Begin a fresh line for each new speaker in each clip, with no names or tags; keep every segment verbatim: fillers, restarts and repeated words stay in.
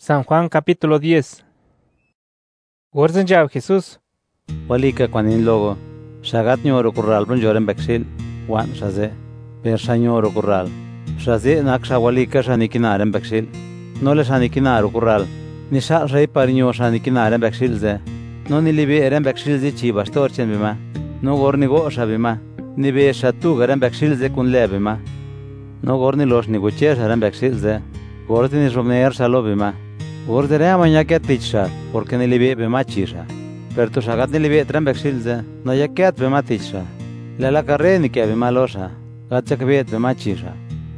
San Juan capítulo diez. Gorzen jab Jesús.
Walika kwanin logo. Shagat nyoro kurral bun joren beksil. Wan shaze. Per shanyoro kurral. Shaze naksha walika shanikinaren beksil. No le shanikinaru kurral. Nisha rei parinyo shanikinaren beksil ze. No nilibe eren beksil ze chi bastor chen bima. No gorni go shabima. Nibe shatu garen beksil ze kun lebima. No gorni los niguche sharen beksil ze. Gorni romner shalobima. Gordere amañaket tichsha, porque ni libe be machisha. Per tu shagat ni libe tram beksilze, no yaket be matisha. La la carre ni ke be malosha, gatcha kbet be machisha.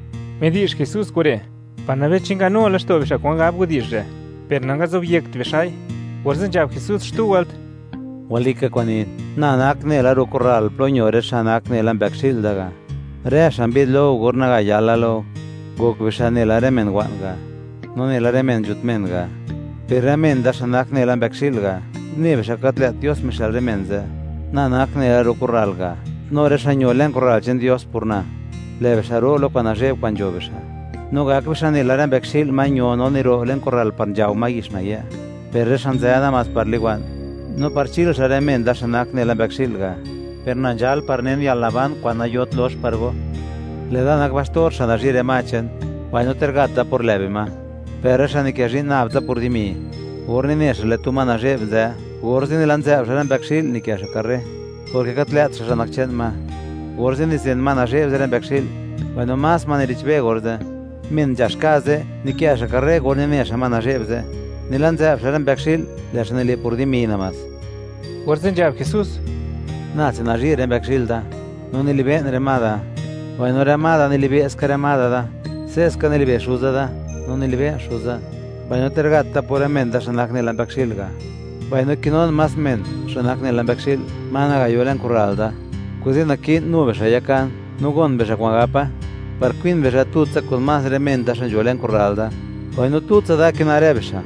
Me dish Jesús kore, panave chinga no la sto besha kwanga abgo dishe. Per nanga zobyekt beshai, gorzen jab Jesús shtuwalt.
Walika kwani, na nakne la rukurral plonyore shanakne lan beksil daga. Re shambid lo gornaga yala lo, gok beshane la remen wanga. No ne la remen jutmenga. Per remen da shanak ne lan beksilga. Ne beshakat Dios mishal remenze. Na nak ne la rukuralga. No re shanyo len kural chen Dios purna. Le besharo lo kwanaje kwanjo besha. No gak beshane la ren beksil manyo no ne ro len kural panjau magishna ye. Per re shanzayada mas parligwan. No parchil sharemen da shanak ne lan beksilga. Per nanjal parnen yalaban kwanayot los pargo. Le dan ak bastor shanajire machen. Wano tergata por lebima. Per shanikajin navza por dimi. Gorni nesh le tu manajevza. Gorzin lanza sharan beksil nikya shakarre. Porque katlet shanakchen ma. Gorzin isen manajevza ren beksil. Bueno mas manerichbe gorda. Min jashkaze nikya shakarre gorni nesh manajevza. Nilanza sharan beksil le shanele por dimi namas.
Gorzen jab Jesús.
Nats najir ren beksil da. No ni libe remada. Bueno remada ni libe eskaremada da. Se eskaneli be shuza da. No ni libe shuza. Baino tergata por emenda shanakne lan beksilga. Baino kinon mas men shanakne lan beksil managa yolen kuralda. Kuzina kin no besha yakan, no gon besha kwangapa. Par quin besha tutsa con mas remenda shan yolen kuralda. Baino tutsa da kinare besha.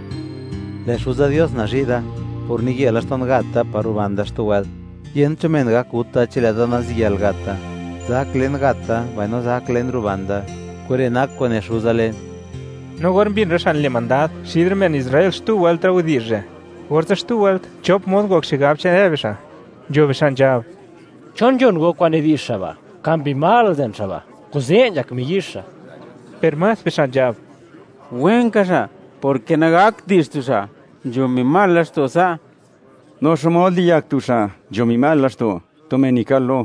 Le shuza Dios najida por nigi alaston gata parubanda stuwal. Yen chumenga kutta chileda naziel gata. Zaklen gata, baino zaklen rubanda. Kurenak con eshuzale.
No gorn bin rashan le mandat, shidrmen Israel shtuwalt traudirje. Gorza shtuwalt, chop mon gok shigab chen evesha. Jo beshan jab.
Chon jon go kwane dishaba, kambi mal den shaba. Kuzenjak mi yisha.
Per mas beshan jab.
Wenkasha, porque nagak distusha. Jo mi mal lastosa. No shomol diyak tusha, jo mi mal lasto. Tomenikalo.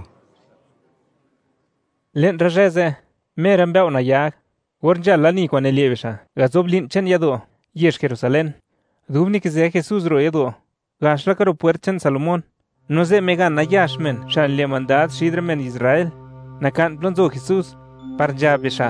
Len rajeze, merem beuna yak. Gorja lani kwane levesha. Gazoblin chen yado. Yesh Jerusalén. Dubni que sea Jesús ro yado. Gashra karo puerchen Salomón. No se mega nayashmen. Shan le mandat shidremen Israel. Nakan plonzo Jesús. Parja besha.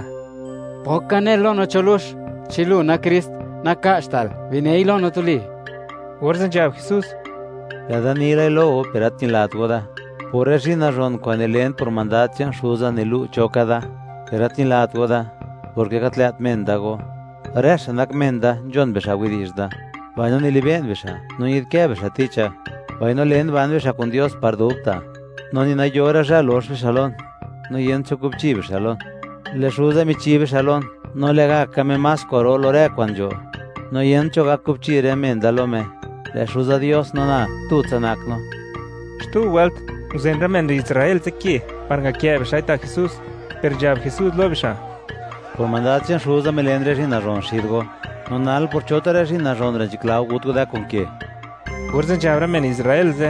Pokanelo no cholush. Chilu na Christ. Na kastal. Vineilo no tuli.
Gorzen jab Jesús.
La danila lo peratin latgoda. Por esina ron kwane len por mandatchen shuza nilu chokada. Peratin latgoda. Porque katleat mendago. Resh nak menda John besha widishda. Vaino ni liben besha. No yidke besha ticha. Vaino len van besha con Dios pardupta. No ni na llora ya los beshalon. No yen chukupchi beshalon. Le shuza mi chi beshalon. No le ga kame mas koro lore kwanjo. No yen choga kupchi re mendalome. Le shuza Dios no na tutsanak no.
Shtu welt uzenramen Israel teki. Parga kia besha ita Jesús. Per jab Jesús lo besha.
Por mandatchen shuza melendre sin ron shirgo. No nal por chotare sin ron rechiklau gutgo da con que.
Gorzen jabramen Israel ze.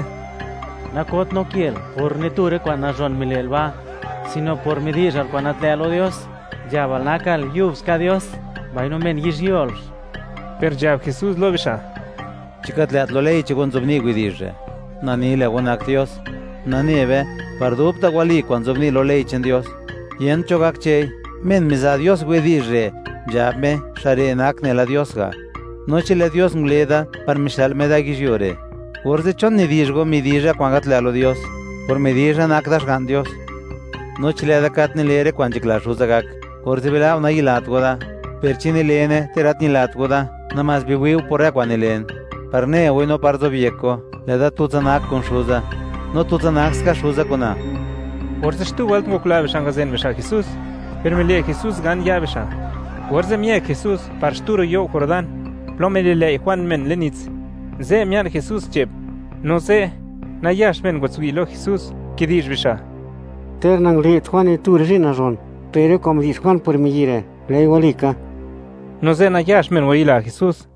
Nakot no kiel, por niture kwa najon milelba, sino por midijar kwa natlelo Dios. Jabal nakal yuvska Dios, vaino men yishyols.
Per jab Jesús lo besha.
Chikatleat lo lei chigon zobni guidije. Nani le gonak Dios. Nani eve pardupta gwali kwan zobni lo lei chen Dios. Yen chogak chei. Men miza Dios guidije, jabme share nakne la Diosga. Noche le Dios ngleda par mishal me da gijore. Orze chon ni dijgo mi dija kwangat le alo Dios. Por mi dija nakdash gan Dios. Noche le da katne lere kwanjikla shuzagak. Orze bela una ilat goda. Perchini lene terat ni lat goda. Namas biwiu por kwane len. Parne bueno pardo vieco. Le da tutsanak con shuza. No tutsanak ska shuza kona.
Orze shtu welt mokla beshangazen besha Jesús. Pero me lee Jesús gan ya besha. Gorze mie Jesús par shturo yo Jordán. plomele Juan men lenitz, ze mian Jesús chep, no ze, na yash men guatsuilo Jesús, kidish bisha.
Ternang lit Juan y tu resina ron, pero como dis Juan por mi gire, le igualica.
No ze na yash men waila Jesús,